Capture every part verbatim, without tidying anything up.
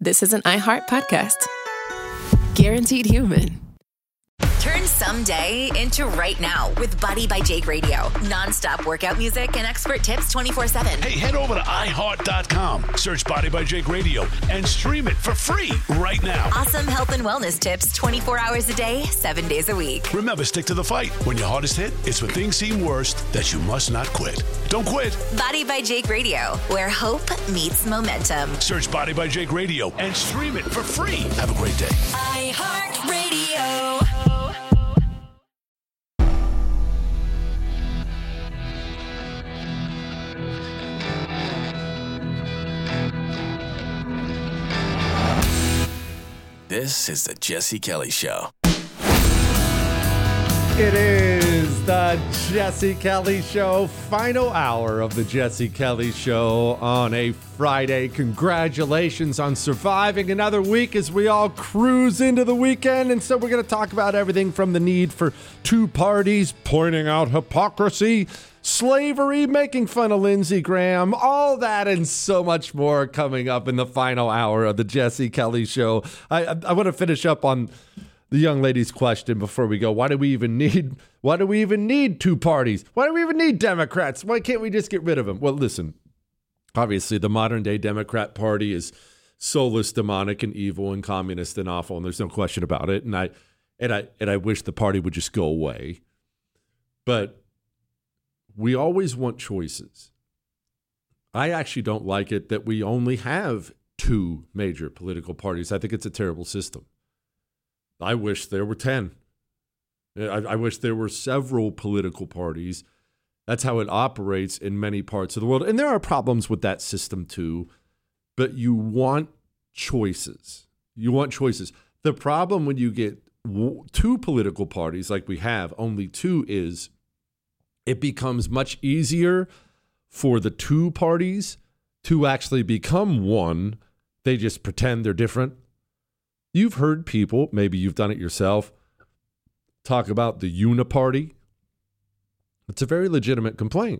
this is an iHeart podcast. Guaranteed human. Turn someday into right now with Body by Jake Radio. Non-stop workout music and expert tips twenty-four seven. Hey, head over to i heart dot com, search Body by Jake Radio, and stream it for free right now. Awesome health and wellness tips twenty-four hours a day, seven days a week. Remember, stick to the fight. When your hardest hit, it's when things seem worst that you must not quit. Don't quit. Body by Jake Radio, where hope meets momentum. Search Body by Jake Radio and stream it for free. Have a great day. iHeart Radio. This is the Jesse Kelly Show. It is the Jesse Kelly Show, final hour of the Jesse Kelly Show on a Friday. Congratulations on surviving another week as we all cruise into the weekend. And so we're going to talk about everything from the need for two parties, pointing out hypocrisy, slavery, making fun of Lindsey Graham, all that and so much more coming up in the final hour of the Jesse Kelly Show. I, I, I want to finish up on the young lady's question before we go. Why do we even need, why do we even need two parties? Why do we even need Democrats? Why can't we just get rid of them? Well, listen, obviously the modern day Democrat Party is soulless, demonic, and evil, and communist, and awful, and there's no question about it. And I, and I, and I wish the party would just go away. But we always want choices. I actually don't like it that we only have two major political parties. I think it's a terrible system. I wish there were ten. I, I wish there were several political parties. That's how it operates in many parts of the world. And there are problems with that system too, but you want choices. You want choices. The problem when you get two political parties like we have, only two, is it becomes much easier for the two parties to actually become one. They just pretend they're different. You've heard people, maybe you've done it yourself, talk about the uniparty. It's a very legitimate complaint.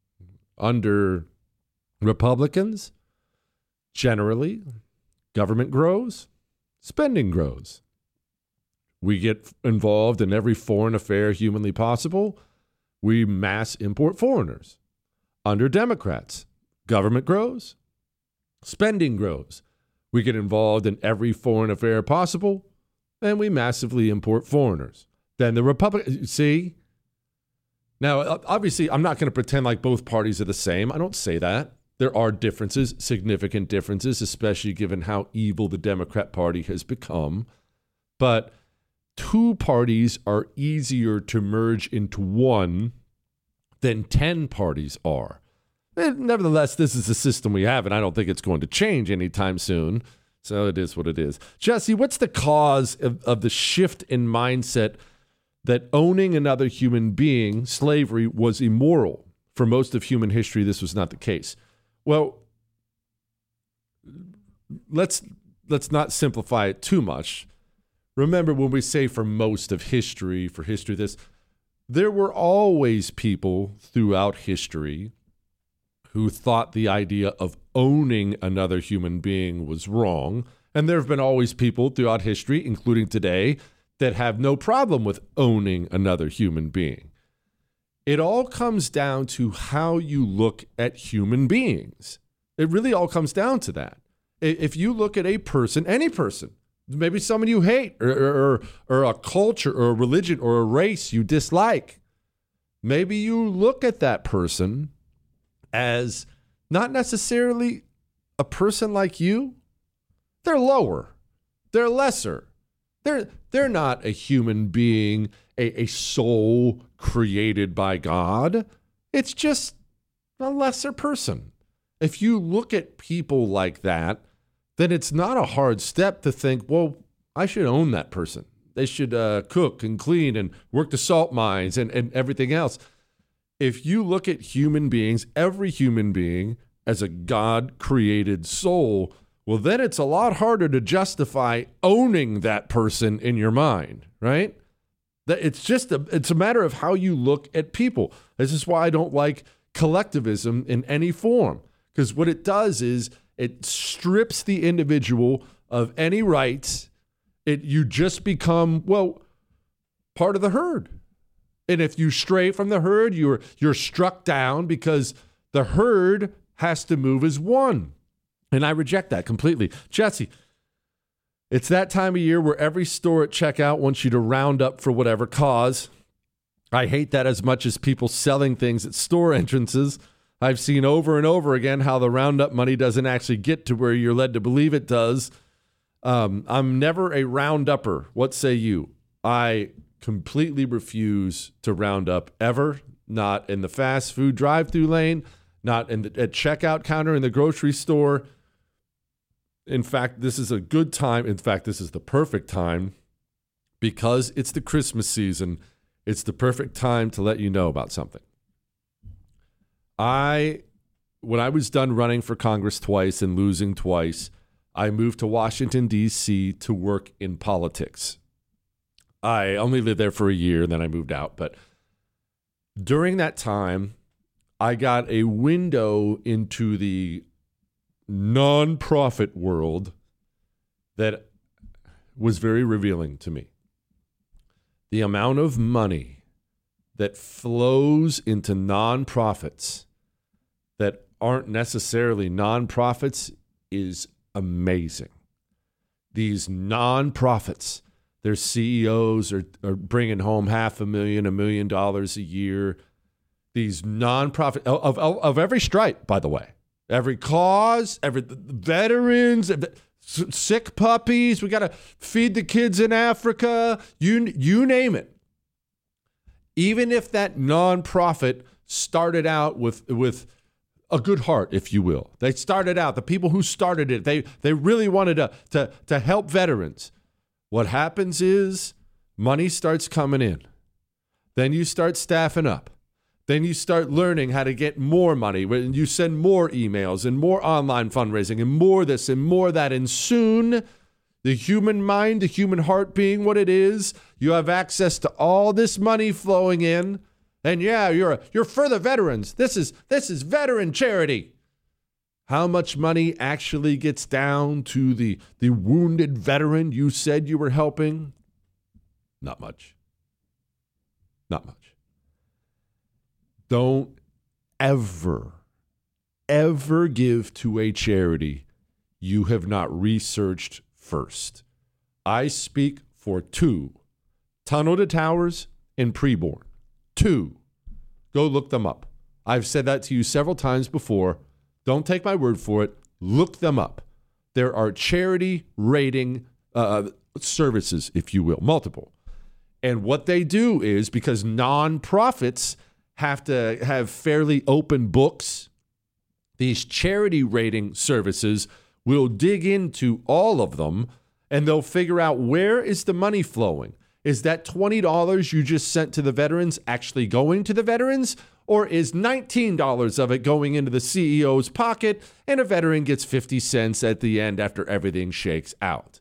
Under Republicans, generally, government grows, spending grows. We get involved in every foreign affair humanly possible. We mass import foreigners. Under Democrats, government grows, spending grows. We get involved in every foreign affair possible, and we massively import foreigners. Then the Republican, see? Now, obviously, I'm not going to pretend like both parties are the same. I don't say that. There are differences, significant differences, especially given how evil the Democrat Party has become. But two parties are easier to merge into one than ten parties are. And nevertheless, this is the system we have, and I don't think it's going to change anytime soon. So it is what it is. Jesse, what's the cause of, of the shift in mindset that owning another human being, slavery, was immoral? For most of human history, this was not the case. Well, let's let's not simplify it too much. Remember, when we say for most of history, for history this, there were always people throughout history who thought the idea of owning another human being was wrong. And there have been always people throughout history, including today, that have no problem with owning another human being. It all comes down to how you look at human beings. It really all comes down to that. If you look at a person, any person, maybe someone you hate, or, or, or a culture or a religion or a race you dislike, maybe you look at that person as not necessarily a person like you. They're lower. They're lesser. They're they're not a human being, a, a soul created by God. It's just a lesser person. If you look at people like that, then it's not a hard step to think, well, I should own that person. They should uh, cook and clean and work the salt mines and, and everything else. If you look at human beings, every human being, as a God-created soul, well, then it's a lot harder to justify owning that person in your mind, right? That it's just a, it's a matter of how you look at people. This is why I don't like collectivism in any form, because what it does is It strips the individual of any rights. It you just become, well, part of the herd. And if you stray from the herd, you're you're struck down because the herd has to move as one. And I reject that completely. Jesse, it's that time of year where every store at checkout wants you to round up for whatever cause. I hate that as much as people selling things at store entrances. I've seen over and over again how the roundup money doesn't actually get to where you're led to believe it does. Um, I'm never a round-upper. What say you? I completely refuse to round up ever, not in the fast food drive-through lane, not in the at checkout counter in the grocery store. In fact, this is a good time. In fact, this is the perfect time because it's the Christmas season. It's the perfect time to let you know about something. I, when I was done running for Congress twice and losing twice, I moved to Washington, D C to work in politics. I only lived there for a year, and then I moved out. But during that time, I got a window into the nonprofit world that was very revealing to me. The amount of money that flows into nonprofits that aren't necessarily nonprofits is amazing. These nonprofits, their C E Os are, are bringing home half a million, a million dollars a year. These nonprofit of, of, of every stripe, by the way, every cause, every veterans, sick puppies. We got to feed the kids in Africa. You you name it. Even if that nonprofit started out with with a good heart, if you will, they started out. The people who started it, they they really wanted to to to help veterans. What happens is money starts coming in. Then you start staffing up. Then you start learning how to get more money. When you send more emails and more online fundraising and more this and more that. And soon, the human mind, the human heart being what it is, you have access to all this money flowing in. And yeah, you're you're for the veterans. This is this is veteran charity. How much money actually gets down to the, the wounded veteran you said you were helping? Not much. Not much. Don't ever, ever give to a charity you have not researched first. I speak for two, Tunnel to Towers and Preborn. Two. Go look them up. I've said that to you several times before. Don't take my word for it. Look them up. There are charity rating uh, services, if you will, multiple. And what they do is, because nonprofits have to have fairly open books, these charity rating services will dig into all of them and they'll figure out, where is the money flowing? Is that twenty dollars you just sent to the veterans actually going to the veterans? Or is nineteen dollars of it going into the C E O's pocket and a veteran gets fifty cents at the end after everything shakes out?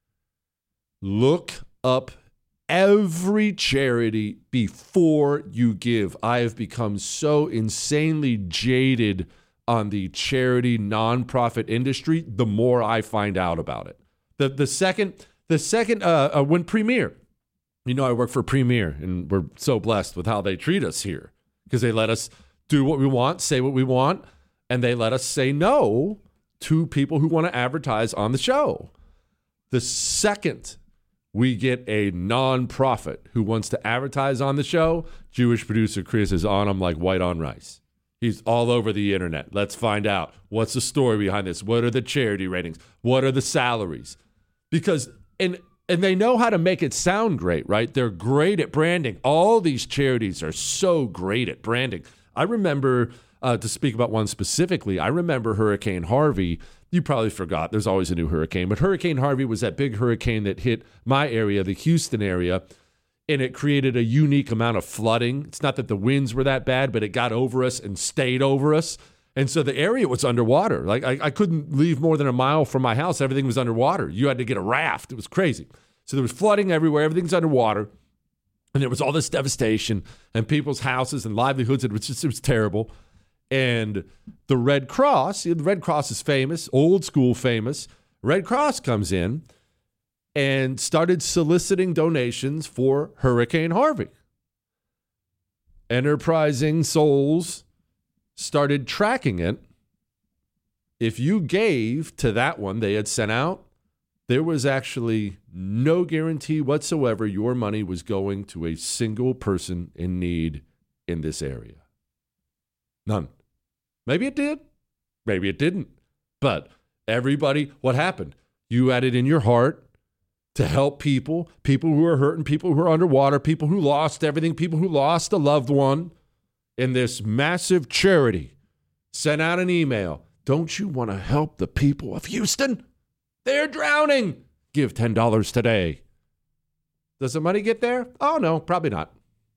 Look up every charity before you give. I have become so insanely jaded on the charity nonprofit industry the more I find out about it. The the second, the second uh, uh, when Premier, you know I work for Premier, and we're so blessed with how they treat us here, because they let us do what we want, say what we want, and they let us say no to people who want to advertise on the show. The second we get a nonprofit who wants to advertise on the show, Jewish producer Chris is on them like white on rice. He's all over the internet. Let's find out. What's the story behind this? What are the charity ratings? What are the salaries? Because, and And they know how to make it sound great, right? They're great at branding. All these charities are so great at branding. I remember, uh, to speak about one specifically, I remember Hurricane Harvey. You probably forgot. There's always a new hurricane. But Hurricane Harvey was that big hurricane that hit my area, the Houston area, and it created a unique amount of flooding. It's not that the winds were that bad, but it got over us and stayed over us. And so the area was underwater. Like I, I couldn't leave more than a mile from my house. Everything was underwater. You had to get a raft. It was crazy. So there was flooding everywhere. Everything's underwater. And there was all this devastation and people's houses and livelihoods. It was just, it was terrible. And the Red Cross, the Red Cross is famous, old school famous. Red Cross comes in and started soliciting donations for Hurricane Harvey. Enterprising souls started tracking it. If you gave to that one they had sent out, there was actually no guarantee whatsoever your money was going to a single person in need in this area. None. Maybe it did. Maybe it didn't. But everybody, what happened? You had it in your heart to help people, people who are hurting, people who are underwater, people who lost everything, people who lost a loved one. In this massive charity, sent out an email. Don't you want to help the people of Houston? They're drowning. Give ten dollars today. Does the money get there? Oh, no, probably not.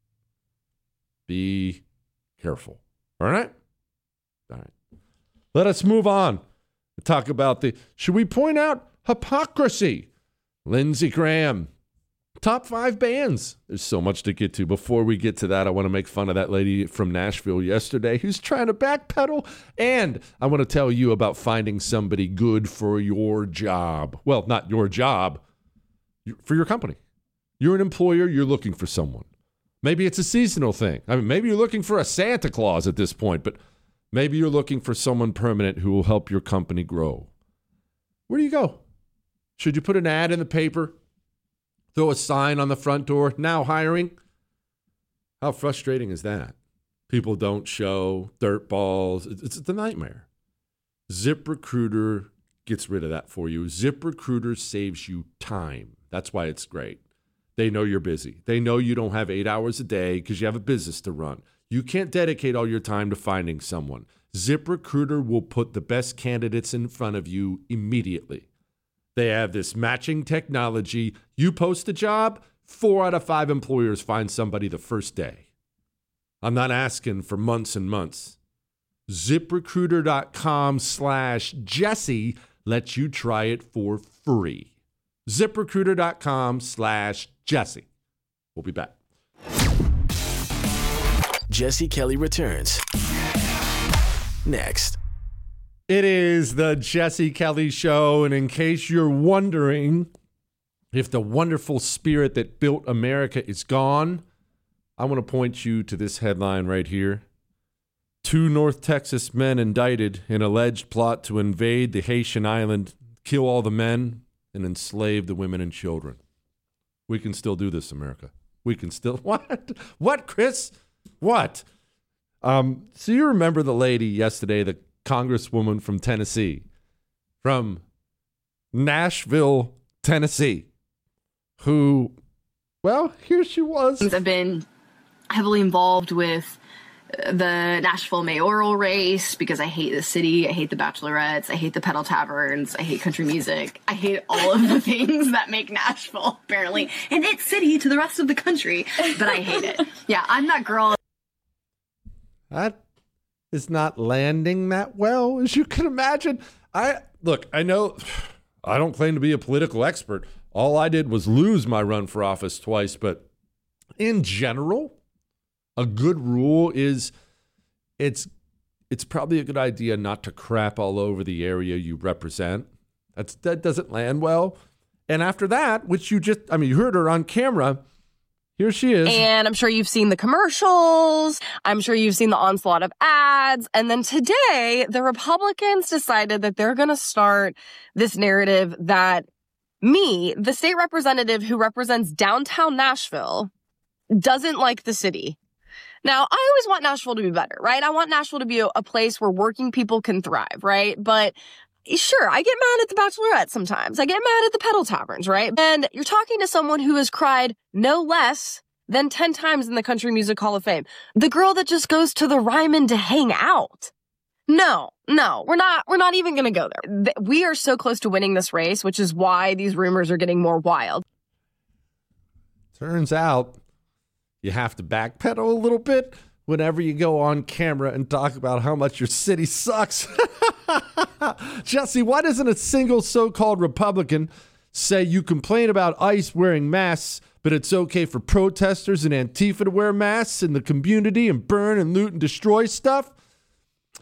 Be careful. All right? All right. Let us move on and talk about the, should we point out hypocrisy? Lindsey Graham, top five bands. There's so much to get to. Before we get to that, I want to make fun of that lady from Nashville yesterday who's trying to backpedal. And I want to tell you about finding somebody good for your job. Well, not your job, for your company. You're an employer, you're looking for someone. Maybe it's a seasonal thing. I mean, maybe you're looking for a Santa Claus at this point, but maybe you're looking for someone permanent who will help your company grow. Where do you go? Should you put an ad in the paper? Throw a sign on the front door, now hiring? How frustrating is that? People don't show, dirt balls. It's, it's a nightmare. ZipRecruiter gets rid of that for you. ZipRecruiter saves you time. That's why it's great. They know you're busy. They know you don't have eight hours a day because you have a business to run. You can't dedicate all your time to finding someone. ZipRecruiter will put the best candidates in front of you immediately. They have this matching technology. You post a job, four out of five employers find somebody the first day. I'm not asking for months and months. ZipRecruiter.com slash Jesse lets you try it for free. ZipRecruiter.com slash Jesse. We'll be back. Jesse Kelly returns next. It is the Jesse Kelly Show, and in case you're wondering if the wonderful spirit that built America is gone, I want to point you to this headline right here. Two North Texas men indicted in alleged plot to invade the Haitian island, kill all the men, and enslave the women and children. We can still do this, America. We can still... What? What, Chris? What? Um, so you remember the lady yesterday, the Congresswoman from Tennessee, from Nashville, Tennessee, who, well, here she was. I've been heavily involved with the Nashville mayoral race because I hate the city, I hate the bachelorettes, I hate the pedal taverns, I hate country music, I hate all of the things that make Nashville apparently an it city to the rest of the country, but I hate it. Yeah, I'm that girl. That is not landing that well, as you can imagine. I look, I know I don't claim to be a political expert. All I did was lose my run for office twice, but in general, a good rule is it's it's probably a good idea not to crap all over the area you represent. That's that doesn't land well. And after that, which you just, I mean, you heard her on camera. Here she is. And I'm sure you've seen the commercials. I'm sure you've seen the onslaught of ads. And then today, the Republicans decided that they're going to start this narrative that me, the state representative who represents downtown Nashville, doesn't like the city. Now, I always want Nashville to be better, right? I want Nashville to be a, a place where working people can thrive, right? But sure, I get mad at the Bachelorette sometimes. I get mad at the pedal taverns, right? And you're talking to someone who has cried no less than ten times in the Country Music Hall of Fame. The girl that just goes to the Ryman to hang out. No, no, we're not, we're not even going to go there. We are so close to winning this race, which is why these rumors are getting more wild. Turns out you have to backpedal a little bit whenever you go on camera and talk about how much your city sucks. Jesse, why doesn't a single so-called Republican say you complain about ICE wearing masks, but it's okay for protesters and Antifa to wear masks in the community and burn and loot and destroy stuff?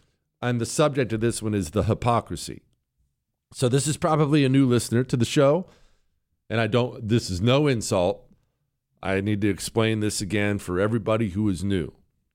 And the subject of this one is the hypocrisy. So this is probably a new listener to the show. And I don't, this is no insult. I need to explain this again for everybody who is new.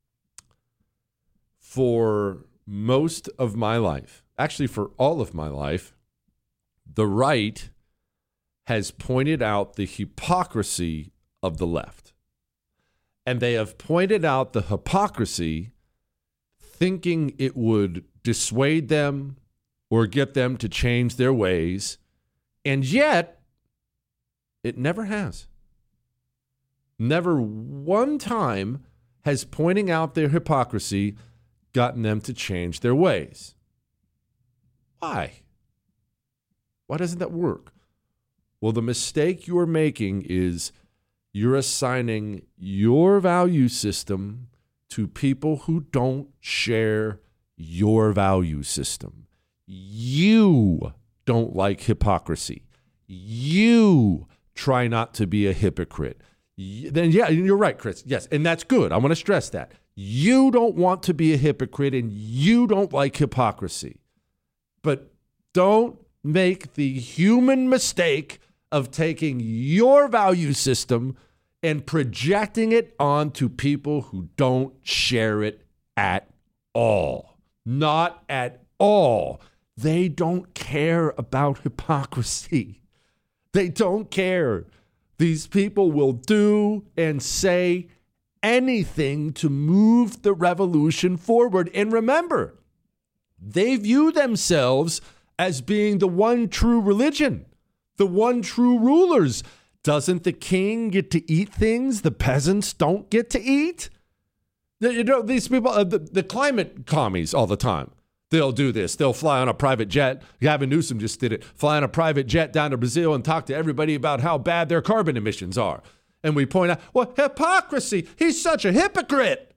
For most of my life, actually for all of my life, the right has pointed out the hypocrisy of the left. And they have pointed out the hypocrisy thinking it would dissuade them or get them to change their ways. And yet, it never has. Never one time has pointing out their hypocrisy gotten them to change their ways. Why? Why doesn't that work? Well, the mistake you're making is you're assigning your value system to people who don't share your value system. You don't like hypocrisy. You try not to be a hypocrite. Then, yeah, you're right, Chris. Yes, and that's good. I want to stress that. You don't want to be a hypocrite, and you don't like hypocrisy. But don't make the human mistake of taking your value system and projecting it onto people who don't share it at all. Not at all. They don't care about hypocrisy. They don't care. These people will do and say anything to move the revolution forward. And remember, they view themselves as being the one true religion, the one true rulers. Doesn't the king get to eat things the peasants don't get to eat? You know, these people, uh, the, the climate commies all the time, they'll do this. They'll fly on a private jet. Gavin Newsom just did it. Fly on a private jet down to Brazil and talk to everybody about how bad their carbon emissions are. And we point out, well, hypocrisy. He's such a hypocrite.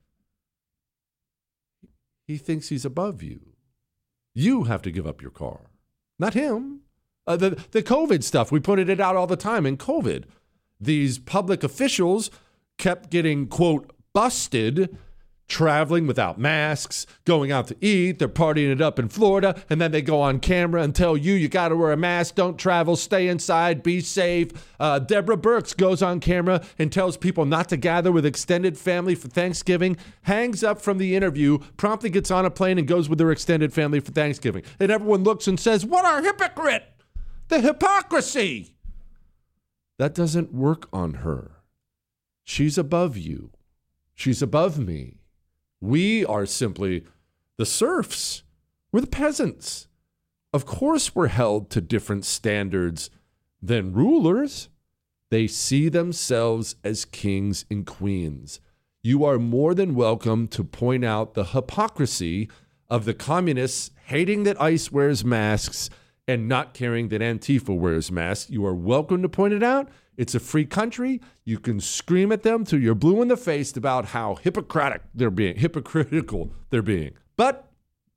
He thinks he's above you. You have to give up your car, not him. Uh, the, the COVID stuff, we pointed it out all the time in COVID. These public officials kept getting, quote, busted, traveling without masks, going out to eat. They're partying it up in Florida. And then they go on camera and tell you, you got to wear a mask, don't travel, stay inside, be safe. Uh, Deborah Birx goes on camera and tells people not to gather with extended family for Thanksgiving, hangs up from the interview, promptly gets on a plane and goes with her extended family for Thanksgiving. And everyone looks and says, what a hypocrite! The hypocrisy! That doesn't work on her. She's above you. She's above me. We are simply the serfs. We're the peasants. Of course we're held to different standards than rulers. They see themselves as kings and queens. You are more than welcome to point out the hypocrisy of the communists hating that ICE wears masks and not caring that Antifa wears masks. You are welcome to point it out. It's a free country. You can scream at them till you're blue in the face about how hypocritic they're being, hypocritical they're being. But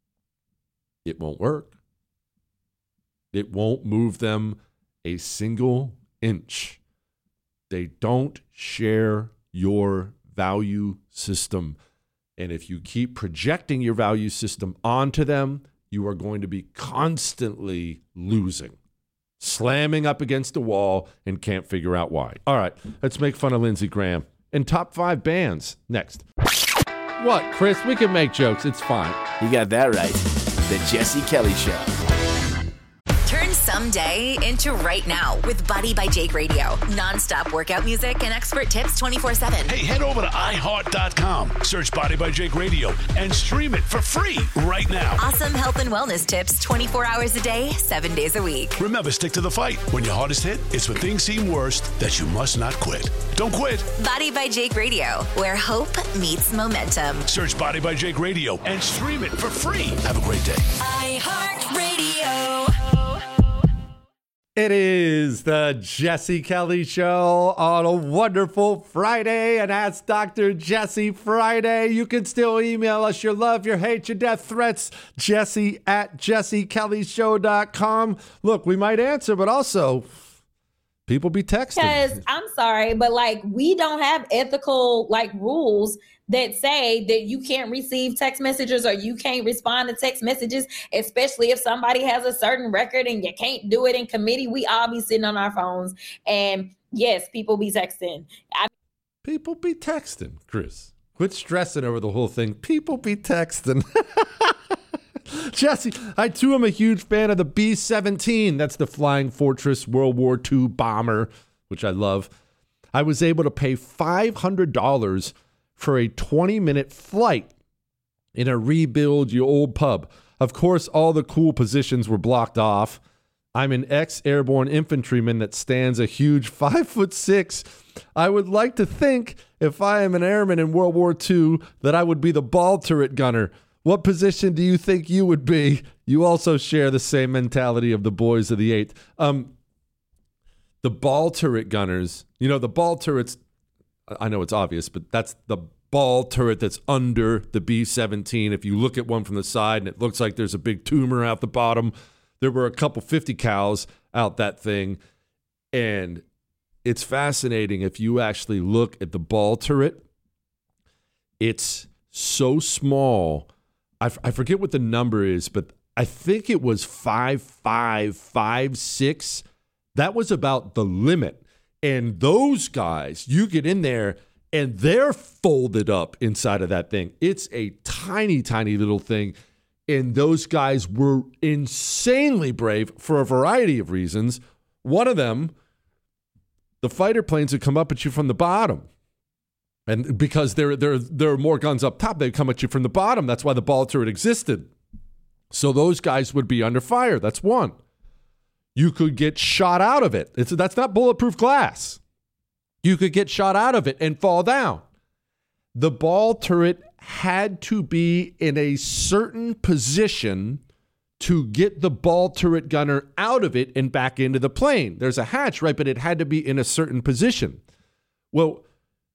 it won't work. It won't move them a single inch. They don't share your value system. And if you keep projecting your value system onto them, you are going to be constantly losing, slamming up against a wall and can't figure out why. All right, let's make fun of Lindsey Graham. And top five bands next. What, Chris? We can make jokes. It's fine. You got that right. The Jesse Kelly Show. Turn someday into right now with Body by Jake Radio. Non-stop workout music and expert tips twenty-four seven. Hey, head over to i heart dot com, search Body by Jake Radio, and stream it for free right now. Awesome health and wellness tips twenty-four hours a day, seven days a week. Remember, stick to the fight. When your hardest hit, it's when things seem worst that you must not quit. Don't quit. Body by Jake Radio, where hope meets momentum. Search Body by Jake Radio and stream it for free. Have a great day. iHeartRadio. It is the Jesse Kelly Show on a wonderful Friday, and Ask Doctor Jesse Friday. You can still email us your love, your hate, your death threats, Jesse at jesse kelly show dot com. Look, we might answer, but also people be texting. Because I'm sorry, but like we don't have ethical like rules that say that you can't receive text messages or you can't respond to text messages, especially if somebody has a certain record and you can't do it in committee. We all be sitting on our phones, and yes, people be texting. I- people be texting, Chris. Quit stressing over the whole thing. People be texting. Jesse, I too am a huge fan of the B seventeen. That's the Flying Fortress World War Two bomber, which I love. I was able to pay five hundred dollars for a twenty-minute flight in a rebuild your old pub. Of course, all the cool positions were blocked off. I'm an ex-airborne infantryman that stands a huge five foot six. I would like to think if I am an airman in World War Two that I would be the ball turret gunner. What position do you think you would be? You also share the same mentality of the boys of the eighth. Um, the ball turret gunners, you know, the ball turrets, I know it's obvious, but that's the ball turret that's under the B seventeen. If you look at one from the side and it looks like there's a big tumor out the bottom, there were a couple fifty cals out that thing. And it's fascinating if you actually look at the ball turret. It's so small. I, f- I forget what the number is, but I think it was five five, five six. That was about the limit. And those guys, you get in there and they're folded up inside of that thing. It's a tiny, tiny little thing. And those guys were insanely brave for a variety of reasons. One of them, the fighter planes would come up at you from the bottom. And because there, there, there are more guns up top, they'd come at you from the bottom. That's why the ball turret existed. So those guys would be under fire. That's one. You could get shot out of it. It's, that's not bulletproof glass. You could get shot out of it and fall down. The ball turret had to be in a certain position to get the ball turret gunner out of it and back into the plane. There's a hatch, right? But it had to be in a certain position. Well,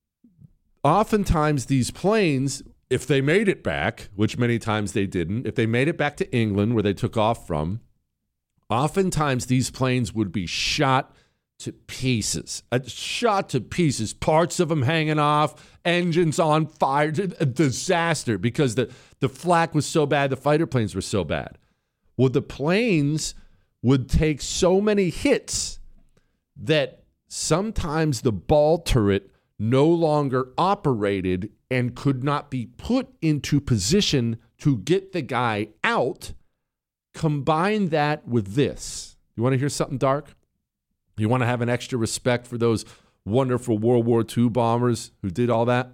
oftentimes these planes, if they made it back, which many times they didn't, if they made it back to England where they took off from, oftentimes these planes would be shot to pieces, uh, shot to pieces, parts of them hanging off, engines on fire, a disaster because the, the flak was so bad, the fighter planes were so bad. Well, the planes would take so many hits that sometimes the ball turret no longer operated and could not be put into position to get the guy out. Combine that with this. You want to hear something dark? You want to have an extra respect for those wonderful World War Two bombers who did all that?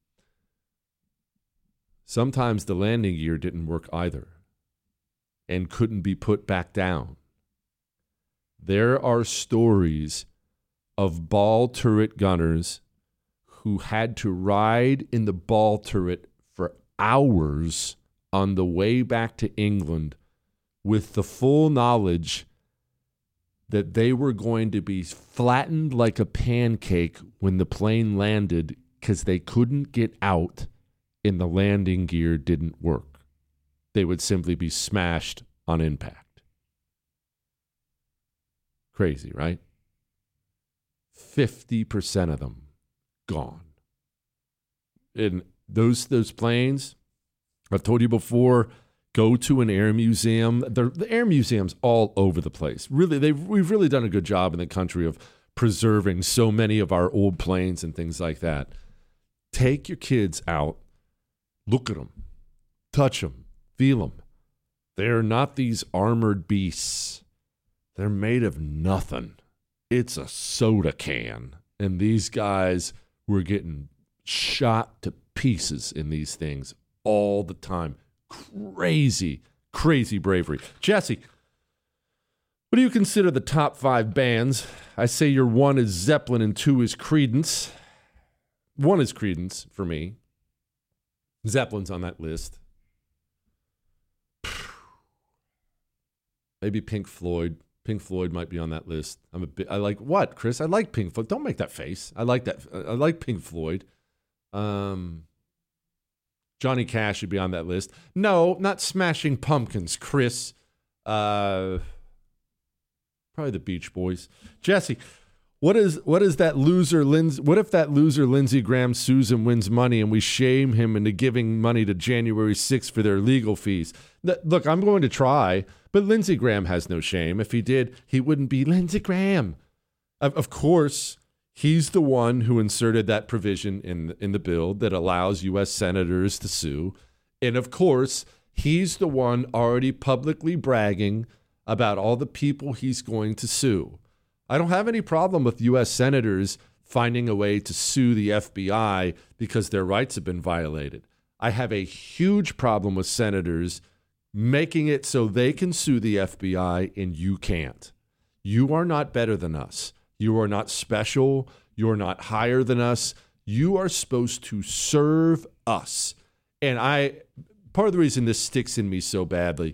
Sometimes the landing gear didn't work either and couldn't be put back down. There are stories of ball turret gunners who had to ride in the ball turret for hours on the way back to England with the full knowledge that they were going to be flattened like a pancake when the plane landed because they couldn't get out and the landing gear didn't work. They would simply be smashed on impact. Crazy, right? fifty percent of them gone. And those those planes, I've told you before, go to an air museum. They're, the air museums all over the place. Really, they've we've really done a good job in the country of preserving so many of our old planes and things like that. Take your kids out, look at them, touch them, feel them. They're not these armored beasts. They're made of nothing. It's a soda can. And these guys were getting shot to pieces in these things all the time. Crazy, crazy bravery. Jesse, what do you consider the top five bands? I say your one is Zeppelin and two is Creedence. One is Creedence for me. Zeppelin's on that list. Maybe Pink Floyd. Pink Floyd might be on that list. I'm a bit, I like what, Chris? I like Pink Floyd. Don't make that face. I like that. I like Pink Floyd. Um, Johnny Cash should be on that list. No, not Smashing Pumpkins, Chris. Uh, probably the Beach Boys. Jesse, What is what is that loser Lindsey? What if that loser Lindsey Graham sues and wins money, and we shame him into giving money to January sixth for their legal fees? Look, I'm going to try, but Lindsey Graham has no shame. If he did, he wouldn't be Lindsey Graham. Of, of course, he's the one who inserted that provision in in the bill that allows U S senators to sue, and of course, he's the one already publicly bragging about all the people he's going to sue. I don't have any problem with U S senators finding a way to sue the F B I because their rights have been violated. I have a huge problem with senators making it so they can sue the F B I and you can't. You are not better than us. You are not special. You are not higher than us. You are supposed to serve us. And I, part of the reason this sticks in me so badly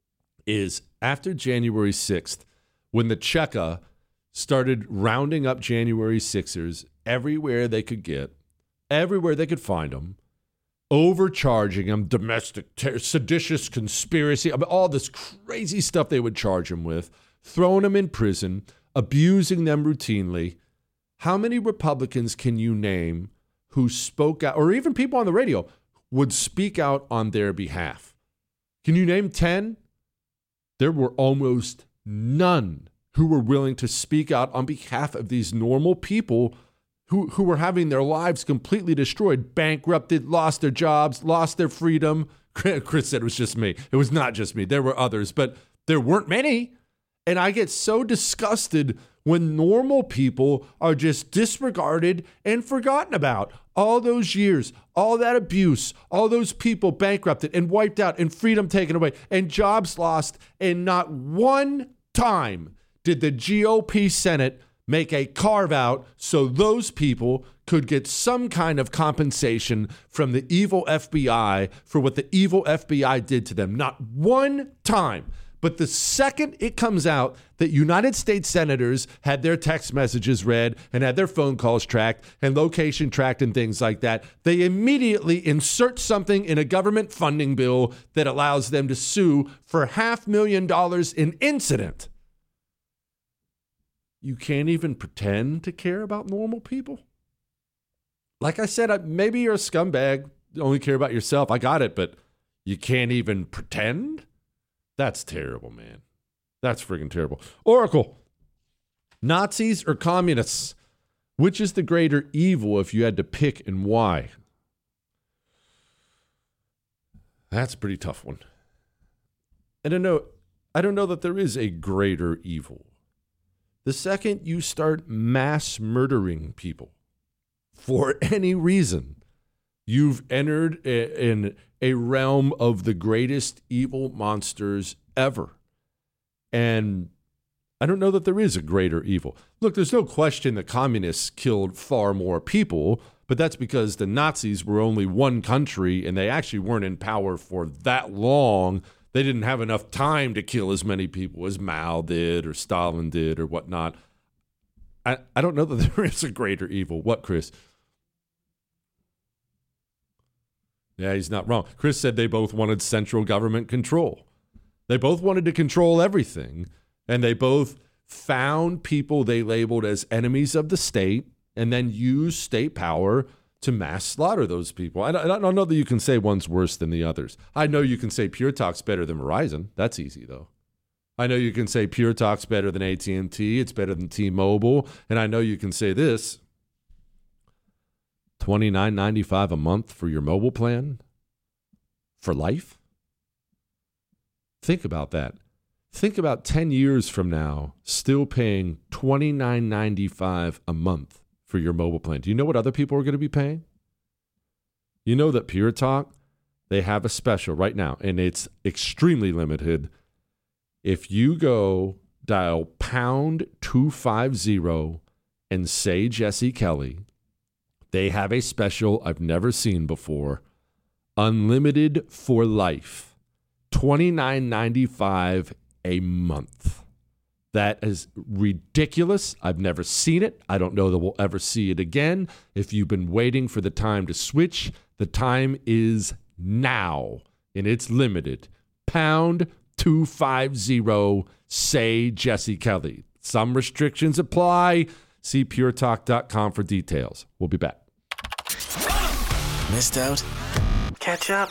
is after January sixth, when the Cheka started rounding up January sixers everywhere they could get, everywhere they could find them, overcharging them, domestic, ter- seditious conspiracy, I mean, all this crazy stuff they would charge them with, throwing them in prison, abusing them routinely. How many Republicans can you name who spoke out, or even people on the radio, would speak out on their behalf? Can you name ten? There were almost none who were willing to speak out on behalf of these normal people who, who were having their lives completely destroyed, bankrupted, lost their jobs, lost their freedom. Chris said it was just me. It was not just me. There were others, but there weren't many. And I get so disgusted when normal people are just disregarded and forgotten about. All those years, all that abuse, all those people bankrupted and wiped out and freedom taken away and jobs lost, and not one time did the G O P Senate make a carve out so those people could get some kind of compensation from the evil F B I for what the evil F B I did to them. Not one time. But the second it comes out that United States senators had their text messages read and had their phone calls tracked and location tracked and things like that, they immediately insert something in a government funding bill that allows them to sue for half million dollars in incident. You can't even pretend to care about normal people. Like I said, maybe you're a scumbag, you only care about yourself. I got it, but you can't even pretend? That's terrible, man. That's friggin' terrible. Oracle, Nazis or communists? Which is the greater evil if you had to pick, and why? That's a pretty tough one. I don't know. I don't know that there is a greater evil. The second you start mass murdering people for any reason, you've entered a, in a realm of the greatest evil monsters ever. And I don't know that there is a greater evil. Look, there's no question that communists killed far more people, but that's because the Nazis were only one country and they actually weren't in power for that long. They didn't have enough time to kill as many people as Mao did or Stalin did or whatnot. I, I don't know that there is a greater evil. What, Chris? Yeah, he's not wrong. Chris said they both wanted central government control. They both wanted to control everything, and they both found people they labeled as enemies of the state and then used state power to mass slaughter those people. I don't, I don't know that you can say one's worse than the others. I know you can say Pure Talk's better than Verizon. That's easy, though. I know you can say Pure Talk's better than A T and T. It's better than T-Mobile. And I know you can say this, twenty-nine ninety-five a month for your mobile plan for life? Think about that. Think about ten years from now still paying twenty-nine ninety-five a month for your mobile plan. Do you know what other people are going to be paying? You know that Pure Talk, they have a special right now, and it's extremely limited. If you go dial pound two fifty and say Jesse Kelly, they have a special I've never seen before. Unlimited for life. twenty-nine ninety-five a month. That is ridiculous. I've never seen it. I don't know that we'll ever see it again. If you've been waiting for the time to switch, the time is now, and it's limited. Pound two fifty, say Jesse Kelly. Some restrictions apply. See pure talk dot com for details. We'll be back. Missed out? Catch up.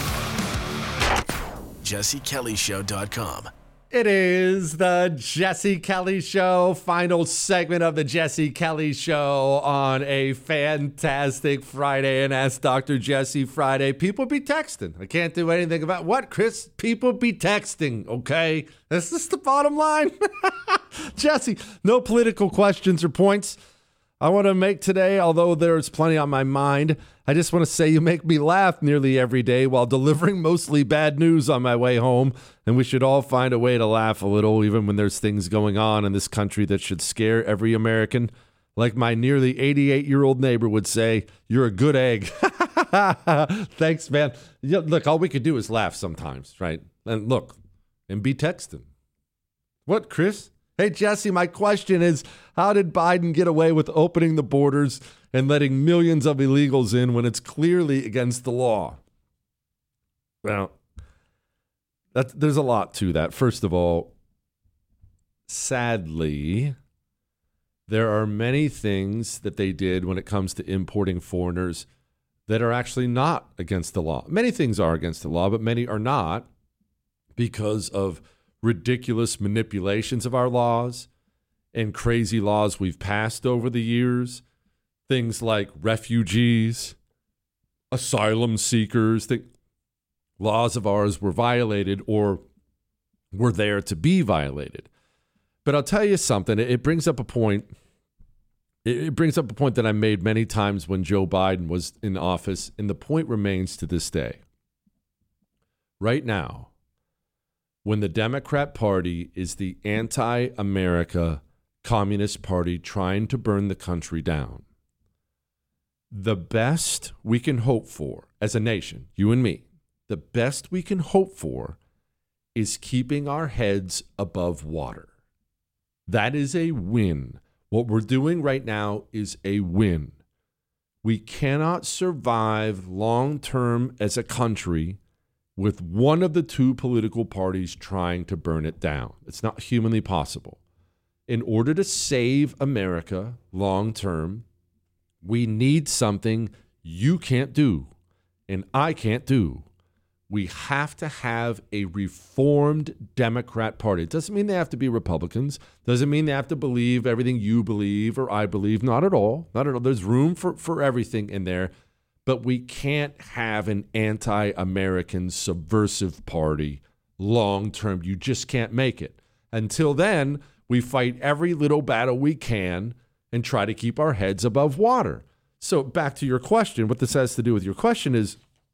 Jesse Kelly Show dot com. It is the Jesse Kelly Show, final segment of the Jesse Kelly Show on a fantastic Friday and Ask Doctor Jesse Friday. People be texting. I can't do anything about what, Chris? People be texting, okay? This is the bottom line. Jesse, no political questions or points I want to make today, although there's plenty on my mind. I just want to say you make me laugh nearly every day while delivering mostly bad news on my way home, and we should all find a way to laugh a little, even when there's things going on in this country that should scare every American. Like my nearly eighty-eight-year-old neighbor would say, you're a good egg. Thanks, man. Yeah, look, all we could do is laugh sometimes, right? And look, and be texting. What, Chris? Hey, Jesse, my question is, how did Biden get away with opening the borders and letting millions of illegals in when it's clearly against the law? Well, that, there's a lot to that. First of all, sadly, there are many things that they did when it comes to importing foreigners that are actually not against the law. Many things are against the law, but many are not because of ridiculous manipulations of our laws and crazy laws we've passed over the years. Things like refugees, asylum seekers, the laws of ours were violated or were there to be violated. But I'll tell you something, it brings up a point. It brings up a point that I made many times when Joe Biden was in office, and the point remains to this day. Right now, when the Democrat Party is the anti-America Communist Party trying to burn the country down, the best we can hope for as a nation, you and me, the best we can hope for is keeping our heads above water. That is a win. What we're doing right now is a win. We cannot survive long-term as a country with one of the two political parties trying to burn it down. It's not humanly possible. In order to save America long-term, we need something you can't do and I can't do. We have to have a reformed Democrat Party. It doesn't mean they have to be Republicans. Doesn't mean they have to believe everything you believe or I believe. Not at all. Not at all. There's room for, for everything in there. But we can't have an anti-American subversive party long-term. You just can't make it. Until then, we fight every little battle we can and try to keep our heads above water. So back to your question, what this has to do with your question is,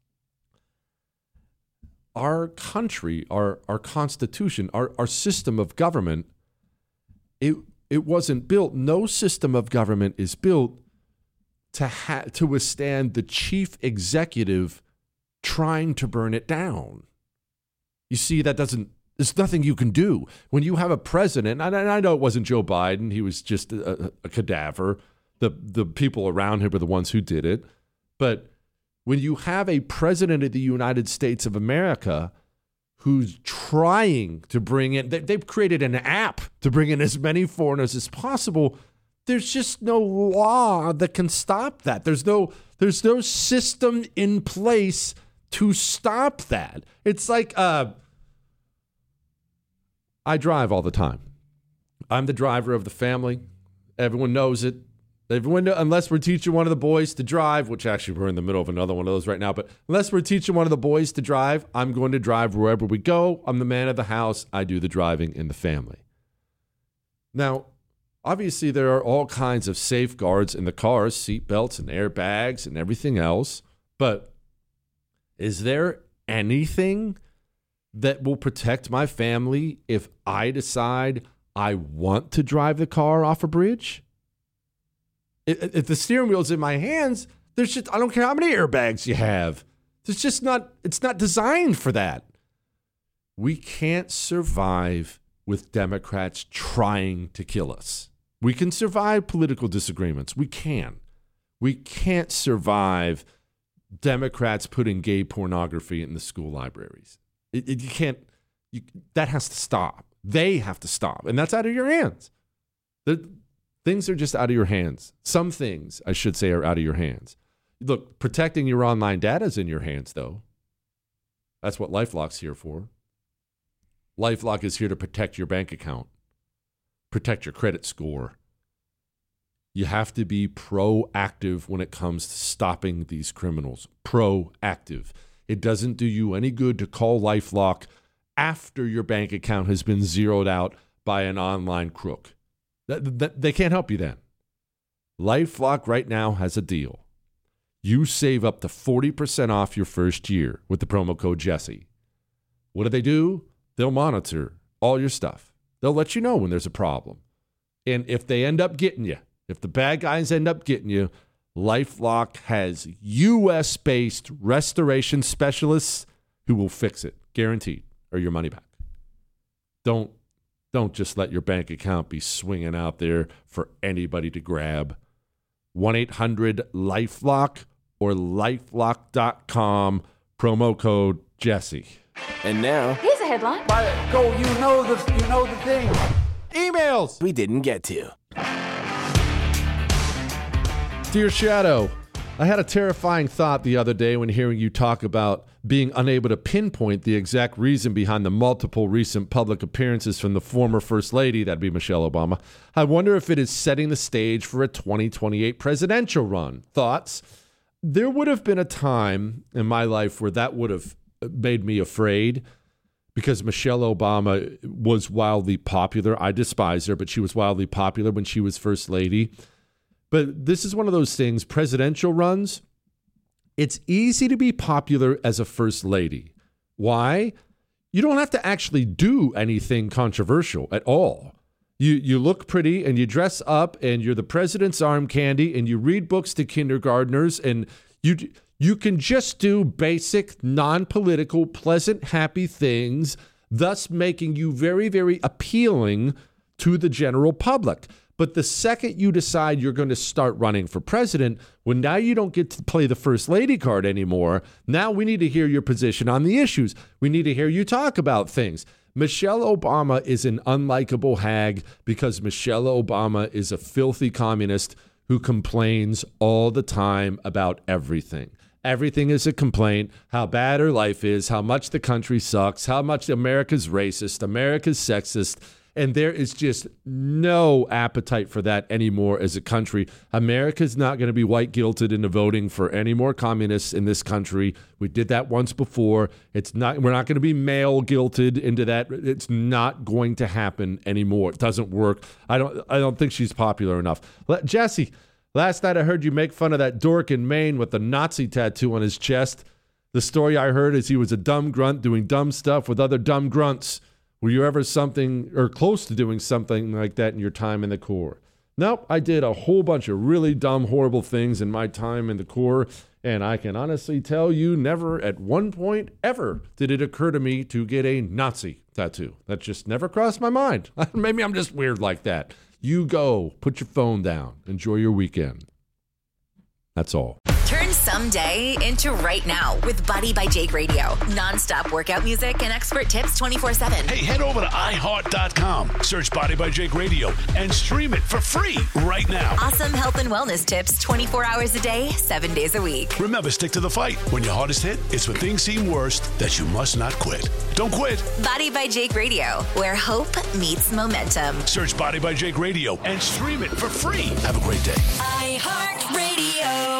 our country, our, our constitution, our, our system of government, it it wasn't built, no system of government is built to ha- to withstand the chief executive trying to burn it down. You see, that doesn't, there's nothing you can do. When you have a president, and I know it wasn't Joe Biden, he was just a, a cadaver. The, the people around him were the ones who did it. But when you have a president of the United States of America who's trying to bring in, they, they've created an app to bring in as many foreigners as possible. There's just no law that can stop that. There's no there's no system in place to stop that. It's like uh, I drive all the time. I'm the driver of the family. Everyone knows it. Everyone, know, unless we're teaching one of the boys to drive, which actually we're in the middle of another one of those right now, but unless we're teaching one of the boys to drive, I'm going to drive wherever we go. I'm the man of the house. I do the driving in the family. Now, obviously, there are all kinds of safeguards in the cars, seat belts and airbags and everything else. But is there anything that will protect my family if I decide I want to drive the car off a bridge? If the steering wheel's in my hands, there's just, I don't care how many airbags you have. It's just not, it's not designed for that. We can't survive with Democrats trying to kill us. We can survive political disagreements. We can. We can't survive Democrats putting gay pornography in the school libraries. It, it, you can't, you, that has to stop. They have to stop. And that's out of your hands. The, Things are just out of your hands. Some things, I should say, are out of your hands. Look, protecting your online data is in your hands, though. That's what LifeLock's here for. LifeLock is here to protect your bank account, protect your credit score. You have to be proactive when it comes to stopping these criminals. Proactive. It doesn't do you any good to call LifeLock after your bank account has been zeroed out by an online crook. They can't help you then. LifeLock right now has a deal. You save up to forty percent off your first year with the promo code Jesse. What do they do? They'll monitor all your stuff. They'll let you know when there's a problem. And if they end up getting you, if the bad guys end up getting you, LifeLock has U S-based restoration specialists who will fix it, guaranteed, or your money back. Don't, don't just let your bank account be swinging out there for anybody to grab. one eight hundred LifeLock or lifelock dot com, promo code Jesse. And now, here's a headline. By go, you know the you know the thing. Emails we didn't get to. Dear Shadow, I had a terrifying thought the other day when hearing you talk about being unable to pinpoint the exact reason behind the multiple recent public appearances from the former First Lady, that'd be Michelle Obama. I wonder if it is setting the stage for a twenty twenty-eight presidential run. Thoughts? There would have been a time in my life where that would have made me afraid because Michelle Obama was wildly popular. I despise her, but she was wildly popular when she was First Lady. But this is one of those things, presidential runs, it's easy to be popular as a first lady. Why? You don't have to actually do anything controversial at all. You you look pretty and you dress up and you're the president's arm candy and you read books to kindergartners and you you can just do basic, non-political, pleasant, happy things, thus making you very, very appealing to the general public. But the second you decide you're going to start running for president, well, now you don't get to play the first lady card anymore. Now we need to hear your position on the issues. We need to hear you talk about things. Michelle Obama is an unlikable hag because Michelle Obama is a filthy communist who complains all the time about everything. Everything is a complaint, how bad her life is, how much the country sucks, how much America's racist, America's sexist. And there is just no appetite for that anymore as a country. America's not going to be white guilted into voting for any more communists in this country. We did that once before. It's not. We're not going to be male guilted into that. It's not going to happen anymore. It doesn't work. I don't. I don't think she's popular enough. Let, Jesse, last night I heard you make fun of that dork in Maine with the Nazi tattoo on his chest. The story I heard is he was a dumb grunt doing dumb stuff with other dumb grunts. Were you ever something or close to doing something like that in your time in the Corps? Nope, I did a whole bunch of really dumb, horrible things in my time in the Corps, and I can honestly tell you never at one point ever did it occur to me to get a Nazi tattoo. That just never crossed my mind. Maybe I'm just weird like that. You go, put your phone down, enjoy your weekend. That's all. Turn someday into right now with Body by Jake Radio. Non-stop workout music and expert tips twenty-four seven. Hey, head over to i heart dot com, search Body by Jake Radio, and stream it for free right now. Awesome health and wellness tips twenty-four hours a day, seven days a week. Remember, stick to the fight. When your hardest hit, it's when things seem worst that you must not quit. Don't quit. Body by Jake Radio, where hope meets momentum. Search Body by Jake Radio and stream it for free. Have a great day. iHeartRadio.